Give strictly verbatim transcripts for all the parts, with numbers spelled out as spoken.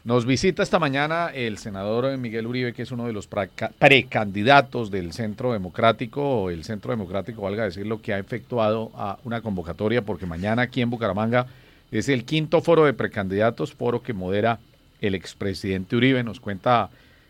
Nos visita esta mañana el senador Miguel Uribe, que es uno de los precandidatos del Centro Democrático, o el Centro Democrático, valga decirlo, que ha efectuado a una convocatoria, porque mañana aquí en Bucaramanga es el quinto foro de precandidatos, foro que modera el expresidente Uribe. Nos cuenta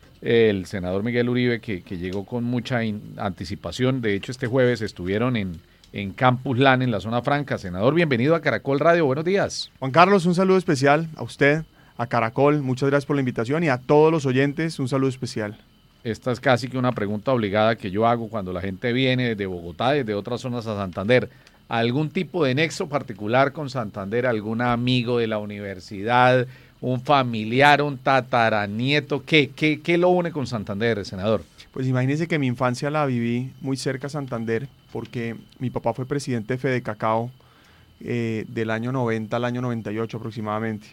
el senador Miguel Uribe que, que llegó con mucha in, anticipación. De hecho, este jueves estuvieron en, en Campus LAN, en la zona franca. Senador, bienvenido a Caracol Radio, buenos días. Juan Carlos, un saludo especial a usted, a Caracol, muchas gracias por la invitación, y a todos los oyentes un saludo especial. Esta es casi que una pregunta obligada que yo hago cuando la gente viene desde Bogotá, desde otras zonas a Santander. ¿Algún tipo de nexo particular con Santander? ¿Algún amigo de la universidad? ¿Un familiar? ¿Un tataranieto? ¿Qué, qué, qué lo une con Santander, senador? Pues imagínese que mi infancia la viví muy cerca a Santander, porque mi papá fue presidente de Fedecacao eh, del año noventa al año noventa y ocho aproximadamente.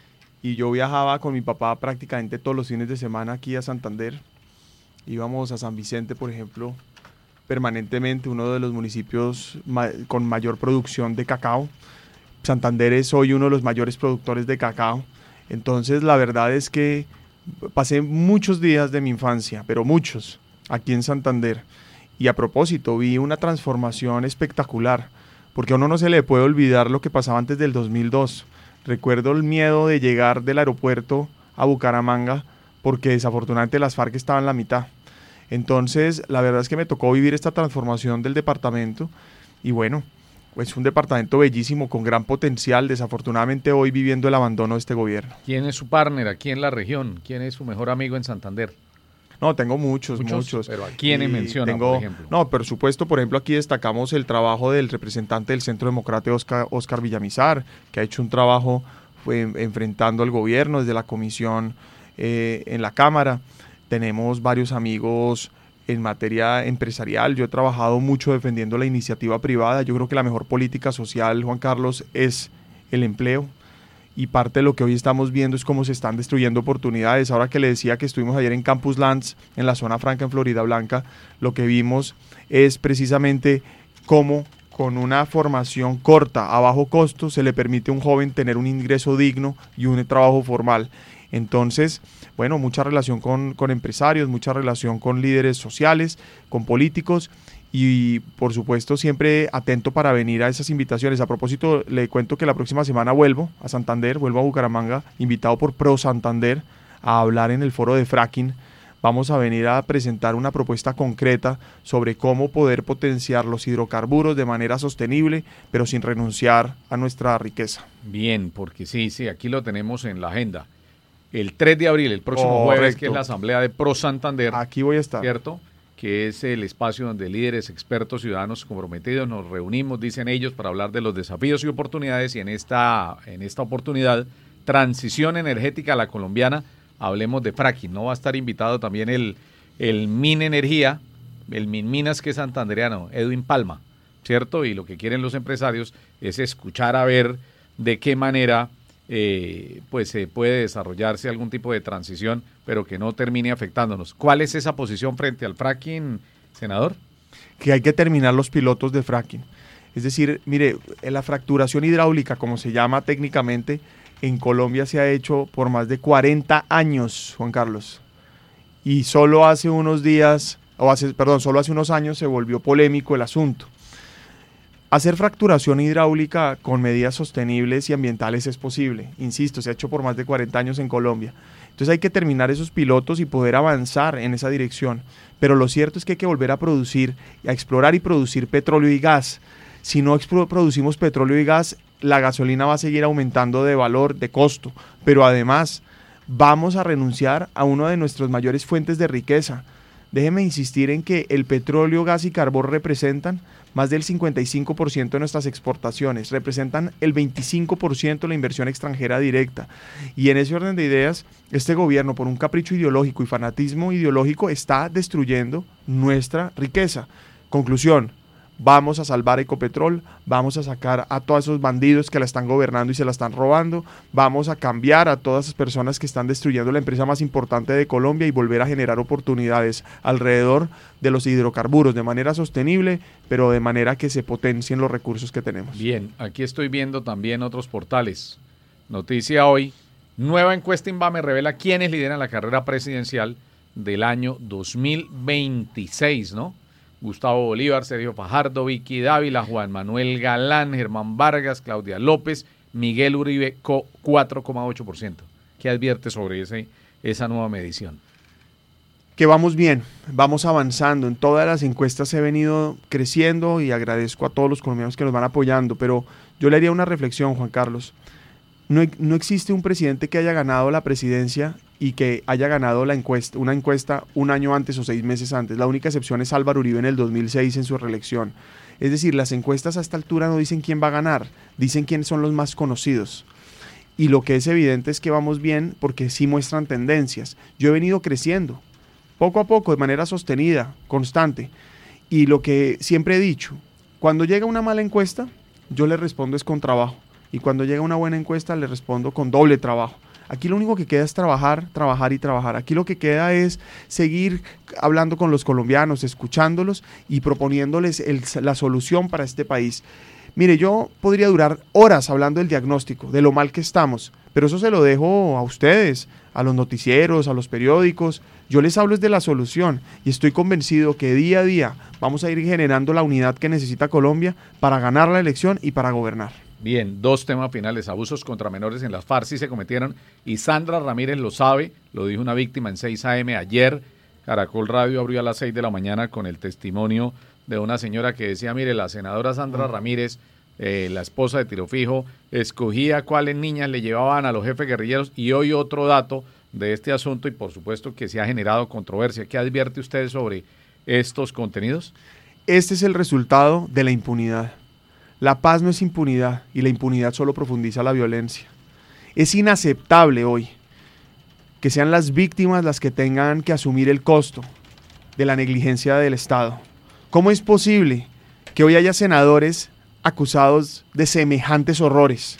Y yo viajaba con mi papá prácticamente todos los fines de semana aquí a Santander. Íbamos a San Vicente, por ejemplo, permanentemente, uno de los municipios ma- con mayor producción de cacao. Santander es hoy uno de los mayores productores de cacao. Entonces, la verdad es que pasé muchos días de mi infancia, pero muchos, aquí en Santander. Y a propósito, vi una transformación espectacular, porque a uno no se le puede olvidar lo que pasaba antes del dos mil dos. Recuerdo el miedo de llegar del aeropuerto a Bucaramanga porque desafortunadamente las FARC estaban en la mitad. Entonces, la verdad es que me tocó vivir esta transformación del departamento y bueno, es un departamento bellísimo con gran potencial, desafortunadamente hoy viviendo el abandono de este gobierno. ¿Quién es su partner aquí en la región? ¿Quién es su mejor amigo en Santander? No, tengo muchos, muchos. muchos. Pero ¿a quiénes menciona, tengo, por ejemplo? No, por supuesto, por ejemplo, aquí destacamos el trabajo del representante del Centro Democrático, Oscar, Oscar Villamizar, que ha hecho un trabajo fue, enfrentando al gobierno desde la comisión eh, en la Cámara. Tenemos varios amigos en materia empresarial. Yo he trabajado mucho defendiendo la iniciativa privada. Yo creo que la mejor política social, Juan Carlos, es el empleo. Y parte de lo que hoy estamos viendo es cómo se están destruyendo oportunidades. Ahora que le decía que estuvimos ayer en Campus Lands, en la zona franca en Florida Blanca, lo que vimos es precisamente cómo con una formación corta, a bajo costo, se le permite a un joven tener un ingreso digno y un trabajo formal. Entonces, bueno, mucha relación con, con empresarios, mucha relación con líderes sociales, con políticos, y por supuesto siempre atento para venir a esas invitaciones. A propósito, le cuento que la próxima semana vuelvo a Santander, vuelvo a Bucaramanga, invitado por Pro Santander a hablar en el foro de fracking. Vamos a venir a presentar una propuesta concreta sobre cómo poder potenciar los hidrocarburos de manera sostenible, pero sin renunciar a nuestra riqueza. Bien, porque sí, sí, aquí lo tenemos en la agenda. El tres de abril, el próximo Correcto. jueves, que es la asamblea de Pro Santander. Aquí voy a estar. ¿Cierto? Que es el espacio donde líderes, expertos, ciudadanos comprometidos nos reunimos, dicen ellos, para hablar de los desafíos y oportunidades, y en esta, en esta oportunidad, transición energética a la colombiana, hablemos de fracking. No va a estar invitado también el, el Minenergía, el Minminas, que es santandereano, Edwin Palma, ¿cierto? Y lo que quieren los empresarios es escuchar a ver de qué manera eh, pues se puede desarrollarse algún tipo de transición, pero que no termine afectándonos. ¿Cuál es esa posición frente al fracking, senador? Que hay que terminar los pilotos de fracking. Es decir, mire, la fracturación hidráulica, como se llama técnicamente, en Colombia se ha hecho por más de cuarenta años, Juan Carlos. Y solo hace unos días, o hace, perdón, solo hace unos años se volvió polémico el asunto. Hacer fracturación hidráulica con medidas sostenibles y ambientales es posible. Insisto, se ha hecho por más de cuarenta años en Colombia. Entonces hay que terminar esos pilotos y poder avanzar en esa dirección. Pero lo cierto es que hay que volver a producir, a explorar y producir petróleo y gas. Si no producimos petróleo y gas, la gasolina va a seguir aumentando de valor, de costo. Pero además, vamos a renunciar a una de nuestras mayores fuentes de riqueza. Déjeme insistir en que el petróleo, gas y carbón representan más del cincuenta y cinco por ciento de nuestras exportaciones, representan el veinticinco por ciento de la inversión extranjera directa. Y en ese orden de ideas, este gobierno, por un capricho ideológico y fanatismo ideológico, está destruyendo nuestra riqueza. Conclusión: vamos a salvar Ecopetrol, vamos a sacar a todos esos bandidos que la están gobernando y se la están robando, vamos a cambiar a todas esas personas que están destruyendo la empresa más importante de Colombia y volver a generar oportunidades alrededor de los hidrocarburos de manera sostenible, pero de manera que se potencien los recursos que tenemos. Bien, aquí estoy viendo también otros portales. Noticia hoy, Nueva encuesta Inbame revela quiénes lideran la carrera presidencial del año dos mil veintiséis, ¿no? Gustavo Bolívar, Sergio Fajardo, Vicky Dávila, Juan Manuel Galán, Germán Vargas, Claudia López, Miguel Uribe, cuatro coma ocho por ciento. ¿Qué advierte sobre ese, esa nueva medición? Que vamos bien, vamos avanzando. En todas las encuestas he venido creciendo y agradezco a todos los colombianos que nos van apoyando, pero yo le haría una reflexión, Juan Carlos. No, no existe un presidente que haya ganado la presidencia y que haya ganado la encuesta, una encuesta un año antes o seis meses antes. La única excepción es Álvaro Uribe en el dos mil seis en su reelección. Es decir, las encuestas a esta altura no dicen quién va a ganar, dicen quiénes son los más conocidos. Y lo que es evidente es que vamos bien porque sí muestran tendencias. Yo he venido creciendo, poco a poco, de manera sostenida, constante. Y lo que siempre he dicho, cuando llega una mala encuesta, yo le respondo es con trabajo. Y cuando llega una buena encuesta, le respondo con doble trabajo. Aquí lo único que queda es trabajar, trabajar y trabajar. Aquí lo que queda es seguir hablando con los colombianos, escuchándolos y proponiéndoles el, la solución para este país. Mire, yo podría durar horas hablando del diagnóstico, de lo mal que estamos, pero eso se lo dejo a ustedes, a los noticieros, a los periódicos. Yo les hablo es de la solución y estoy convencido que día a día vamos a ir generando la unidad que necesita Colombia para ganar la elección y para gobernar. Bien, dos temas finales. Abusos contra menores en las FARC sí se cometieron y Sandra Ramírez lo sabe, lo dijo una víctima en seis a eme ayer. Caracol Radio abrió a las seis de la mañana con el testimonio de una señora que decía, mire, la senadora Sandra Ramírez, eh, la esposa de Tiro Fijo, escogía cuáles niñas le llevaban a los jefes guerrilleros. Y hoy otro dato de este asunto y por supuesto que se ha generado controversia. ¿Qué advierte usted sobre estos contenidos? Este es el resultado de la impunidad. La paz no es impunidad y la impunidad solo profundiza la violencia. Es inaceptable hoy que sean las víctimas las que tengan que asumir el costo de la negligencia del Estado. ¿Cómo es posible que hoy haya senadores acusados de semejantes horrores?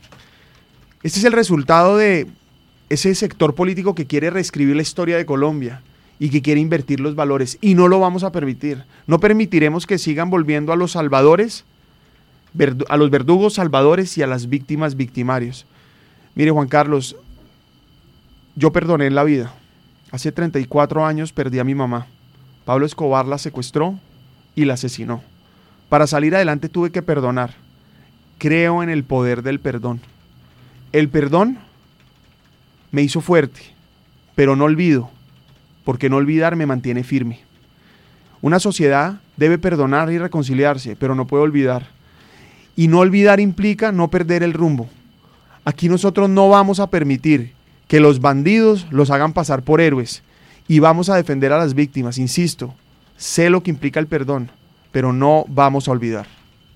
Este es el resultado de ese sector político que quiere reescribir la historia de Colombia y que quiere invertir los valores, y no lo vamos a permitir. No permitiremos que sigan volviendo a los salvadores, a los verdugos salvadores y a las víctimas victimarios. Mire, Juan Carlos, yo perdoné en la vida. Hace treinta y cuatro años perdí a mi mamá. Pablo Escobar la secuestró y la asesinó. Para salir adelante tuve que perdonar. Creo en el poder del perdón. El perdón me hizo fuerte, pero no olvido, porque no olvidar me mantiene firme. Una sociedad debe perdonar y reconciliarse, pero no puede olvidar. Y no olvidar implica no perder el rumbo. Aquí nosotros no vamos a permitir que los bandidos los hagan pasar por héroes y vamos a defender a las víctimas. Insisto, sé lo que implica el perdón, pero no vamos a olvidar.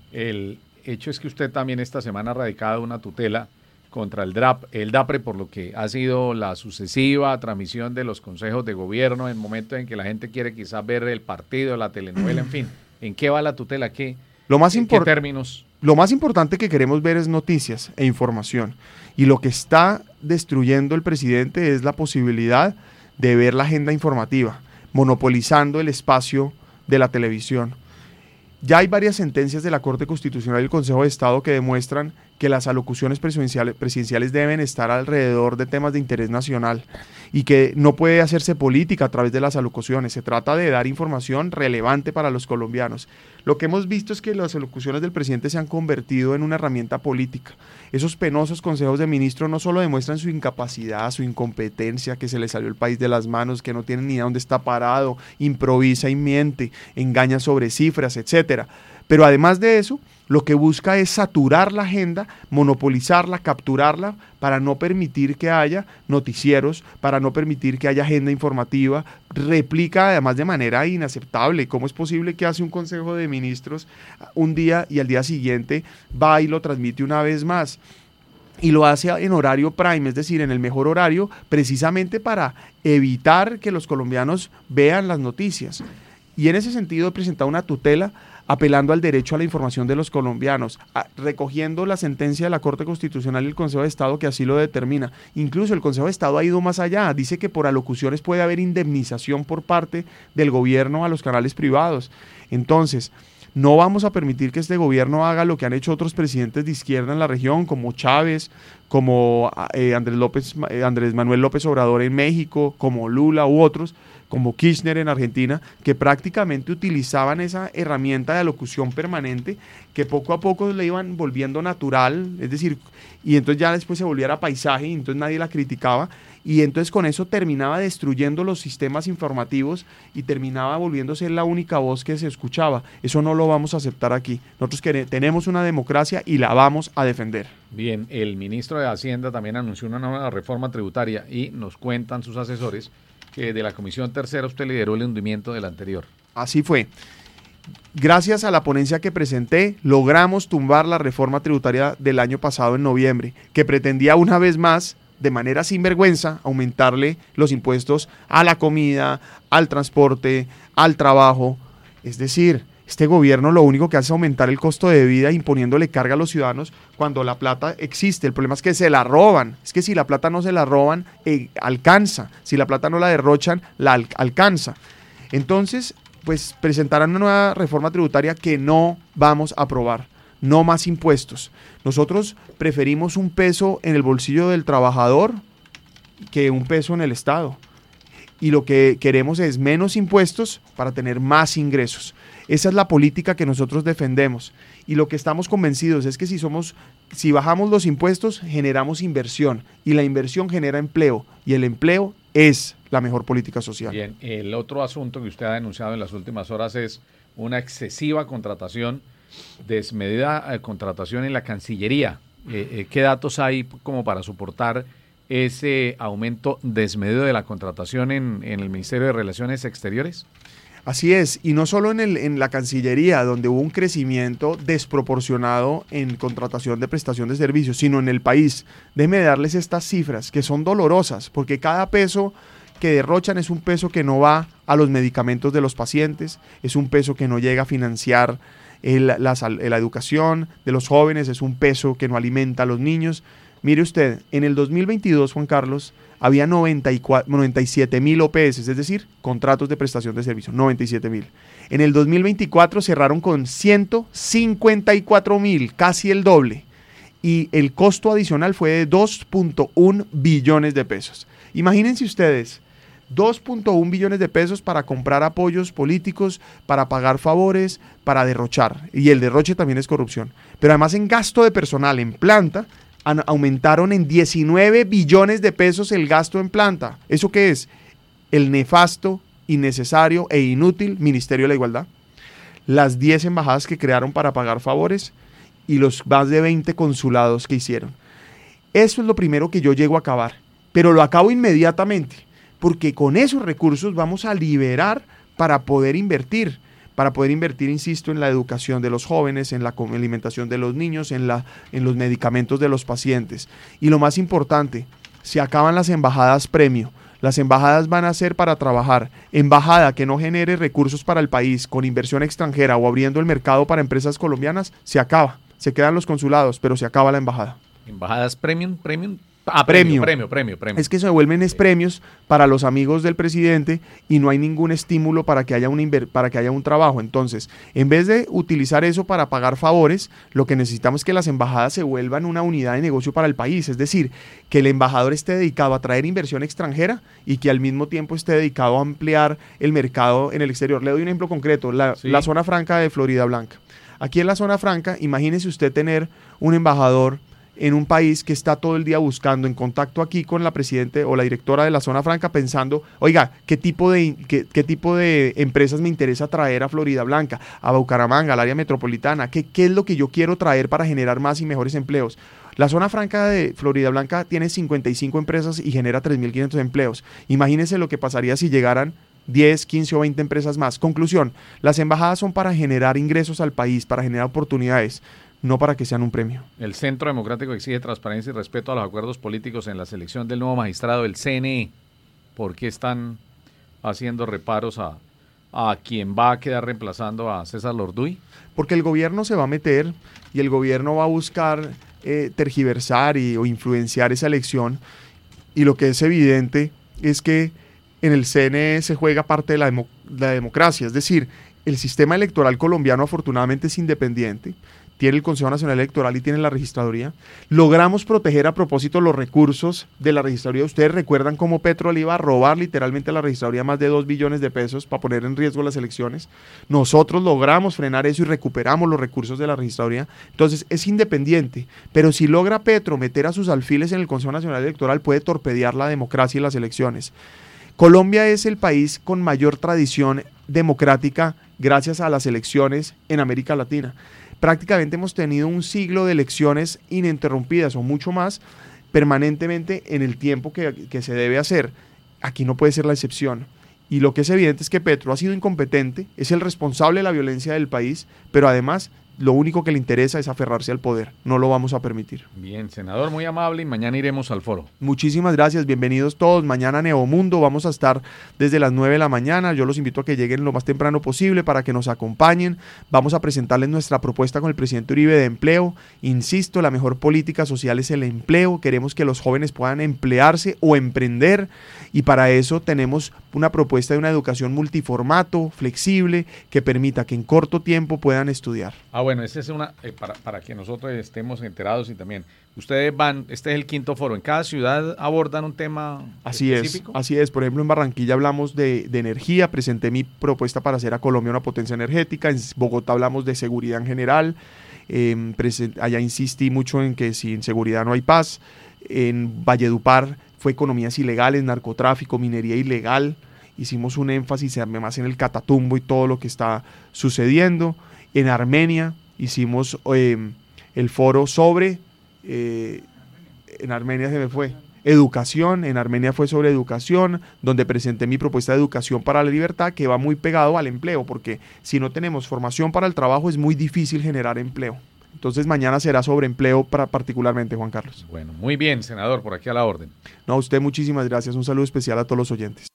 El hecho es que usted también esta semana ha radicado una tutela contra el, D R A P, el DAPRE, por lo que ha sido la sucesiva transmisión de los consejos de gobierno en momentos en que la gente quiere quizás ver el partido, la telenovela, en fin. ¿En qué va la tutela? ¿Qué, lo más ¿en qué términos? Lo más importante que queremos ver es noticias e información. Y lo que está destruyendo el presidente es la posibilidad de ver la agenda informativa, monopolizando el espacio de la televisión. Ya hay varias sentencias de la Corte Constitucional y el Consejo de Estado que demuestran que las alocuciones presidenciales, presidenciales deben estar alrededor de temas de interés nacional y que no puede hacerse política a través de las alocuciones. Se trata de dar información relevante para los colombianos. Lo que hemos visto es que las alocuciones del presidente se han convertido en una herramienta política. Esos penosos consejos de ministros no solo demuestran su incapacidad, su incompetencia, que se le salió el país de las manos, que no tienen ni idea dónde está parado, improvisa y miente, engaña sobre cifras, etcétera. Pero además de eso, lo que busca es saturar la agenda, monopolizarla, capturarla, para no permitir que haya noticieros, para no permitir que haya agenda informativa. Replica además de manera inaceptable. ¿Cómo es posible que hace un consejo de ministros un día y al día siguiente va y lo transmite una vez más? Y lo hace en horario prime, es decir, en el mejor horario, precisamente para evitar que los colombianos vean las noticias. Y en ese sentido he presentado una tutela apelando al derecho a la información de los colombianos, a, recogiendo la sentencia de la Corte Constitucional y el Consejo de Estado que así lo determina. Incluso el Consejo de Estado ha ido más allá, dice que por alocuciones puede haber indemnización por parte del gobierno a los canales privados. Entonces, no vamos a permitir que este gobierno haga lo que han hecho otros presidentes de izquierda en la región, como Chávez, como eh, Andrés, López, eh, Andrés Manuel López Obrador en México, como Lula u otros, como Kirchner en Argentina, que prácticamente utilizaban esa herramienta de alocución permanente que poco a poco le iban volviendo natural, es decir, y entonces ya después se volviera paisaje y entonces nadie la criticaba, y entonces con eso terminaba destruyendo los sistemas informativos y terminaba volviéndose la única voz que se escuchaba. Eso no lo vamos a aceptar aquí. Nosotros queremos, tenemos una democracia y la vamos a defender. Bien, el ministro de Hacienda también anunció una nueva reforma tributaria y nos cuentan sus asesores que de la Comisión Tercera usted lideró el hundimiento del anterior. Así fue. Gracias a la ponencia que presenté, logramos tumbar la reforma tributaria del año pasado en noviembre, que pretendía una vez más, de manera sinvergüenza, aumentarle los impuestos a la comida, al transporte, al trabajo. Es decir, este gobierno lo único que hace es aumentar el costo de vida imponiéndole carga a los ciudadanos cuando la plata existe. El problema es que se la roban. Es que si la plata no se la roban, eh, alcanza. Si la plata no la derrochan, la al- alcanza. Entonces, pues presentarán una nueva reforma tributaria que no vamos a aprobar. No más impuestos. Nosotros preferimos un peso en el bolsillo del trabajador que un peso en el Estado. Y lo que queremos es menos impuestos para tener más ingresos. Esa es la política que nosotros defendemos. Y lo que estamos convencidos es que si somos, si bajamos los impuestos, generamos inversión. Y la inversión genera empleo. Y el empleo es la mejor política social. Bien, el otro asunto que usted ha denunciado en las últimas horas es una excesiva contratación, desmedida eh, contratación en la Cancillería. Eh, eh, ¿Qué datos hay como para soportar ese aumento desmedido de la contratación en, en el Ministerio de Relaciones Exteriores? Así es, y no solo en, el, en la Cancillería, donde hubo un crecimiento desproporcionado en contratación de prestación de servicios, sino en el país. Déjenme darles estas cifras, que son dolorosas, porque cada peso que derrochan es un peso que no va a los medicamentos de los pacientes, es un peso que no llega a financiar el, la, la educación de los jóvenes, es un peso que no alimenta a los niños. Mire usted, en el dos mil veintidós, Juan Carlos, había noventa y cuatro, noventa y siete mil O P S, es decir, contratos de prestación de servicio, noventa y siete mil. En el dos mil veinticuatro cerraron con ciento cincuenta y cuatro mil, casi el doble. Y el costo adicional fue de dos punto uno billones de pesos. Imagínense ustedes, dos punto uno billones de pesos para comprar apoyos políticos, para pagar favores, para derrochar. Y el derroche también es corrupción. Pero además en gasto de personal, en planta, aumentaron en diecinueve billones de pesos el gasto en planta. ¿Eso qué es? El nefasto, innecesario e inútil Ministerio de la Igualdad. Las diez embajadas que crearon para pagar favores y los más de veinte consulados que hicieron. Eso es lo primero que yo llego a acabar, pero lo acabo inmediatamente, porque con esos recursos vamos a liberar para poder invertir. Para poder invertir, insisto, en la educación de los jóvenes, en la alimentación de los niños, en, la, en los medicamentos de los pacientes. Y lo más importante, se acaban las embajadas premio. Las embajadas van a ser para trabajar. Embajada que no genere recursos para el país con inversión extranjera o abriendo el mercado para empresas colombianas, se acaba. Se quedan los consulados, pero se acaba la embajada. ¿Embajadas premium? ¿Premium? Ah, premio. Premio, premio, premio. Es que se vuelven es premios para los amigos del presidente y no hay ningún estímulo para que haya un inver- para que haya un trabajo. Entonces, en vez de utilizar eso para pagar favores, lo que necesitamos es que las embajadas se vuelvan una unidad de negocio para el país. Es decir, que el embajador esté dedicado a traer inversión extranjera y que al mismo tiempo esté dedicado a ampliar el mercado en el exterior. Le doy un ejemplo concreto, la, sí. la zona franca de Florida Blanca. Aquí en la zona franca, imagínese usted tener un embajador en un país que está todo el día buscando, en contacto aquí con la presidenta o la directora de la zona franca, pensando, oiga, ¿qué tipo de, qué, qué tipo de empresas me interesa traer a Florida Blanca, a Bucaramanga, al área metropolitana? ¿Qué, qué es lo que yo quiero traer para generar más y mejores empleos? La zona franca de Florida Blanca tiene cincuenta y cinco empresas y genera tres mil quinientos empleos. Imagínense lo que pasaría si llegaran diez, quince o veinte empresas más. Conclusión, las embajadas son para generar ingresos al país, para generar oportunidades, no para que sean un premio. El Centro Democrático exige transparencia y respeto a los acuerdos políticos en la selección del nuevo magistrado del C N E. ¿Por qué están haciendo reparos a, a quien va a quedar reemplazando a César Lorduy? Porque el gobierno se va a meter y el gobierno va a buscar eh, tergiversar y, o influenciar esa elección, y lo que es evidente es que en el C N E se juega parte de la, demo, la democracia, es decir, el sistema electoral colombiano afortunadamente es independiente, tiene el Consejo Nacional Electoral y tiene la registraduría. Logramos proteger a propósito los recursos de la registraduría. Ustedes recuerdan cómo Petro le iba a robar literalmente a la registraduría más de dos billones de pesos para poner en riesgo las elecciones. Nosotros logramos frenar eso y recuperamos los recursos de la registraduría. Entonces es independiente, pero si logra Petro meter a sus alfiles en el Consejo Nacional Electoral, puede torpedear la democracia y las elecciones. Colombia es el país con mayor tradición democrática gracias a las elecciones en América Latina. Prácticamente hemos tenido un siglo de elecciones ininterrumpidas o mucho más permanentemente en el tiempo que, que se debe hacer. Aquí no puede ser la excepción. Y lo que es evidente es que Petro ha sido incompetente, es el responsable de la violencia del país, pero además lo único que le interesa es aferrarse al poder. No lo vamos a permitir. Bien, senador, muy amable, y mañana iremos al foro. Muchísimas gracias, bienvenidos todos. Mañana Neomundo, vamos a estar desde las nueve de la mañana. Yo los invito a que lleguen lo más temprano posible para que nos acompañen. Vamos a presentarles nuestra propuesta con el presidente Uribe de empleo. Insisto, la mejor política social es el empleo. Queremos que los jóvenes puedan emplearse o emprender, y para eso tenemos una propuesta de una educación multiformato, flexible, que permita que en corto tiempo puedan estudiar. Ah, bueno, esta es una, eh, para, para que nosotros estemos enterados, y también, ustedes van, este es el quinto foro, ¿en cada ciudad abordan un tema así específico? Es, así es, por ejemplo en Barranquilla hablamos de, de energía, presenté mi propuesta para hacer a Colombia una potencia energética, en Bogotá hablamos de seguridad en general, eh, present, allá insistí mucho en que sin seguridad no hay paz, en Valledupar fue economías ilegales, narcotráfico, minería ilegal, hicimos un énfasis además en el Catatumbo y todo lo que está sucediendo. En Armenia hicimos eh, el foro sobre, eh, en Armenia se me fue, educación, en Armenia fue sobre educación, donde presenté mi propuesta de educación para la libertad, que va muy pegado al empleo, porque si no tenemos formación para el trabajo es muy difícil generar empleo. Entonces mañana será sobre empleo para, particularmente, Juan Carlos. Bueno, muy bien, senador, por aquí a la orden. No, a usted muchísimas gracias, un saludo especial a todos los oyentes.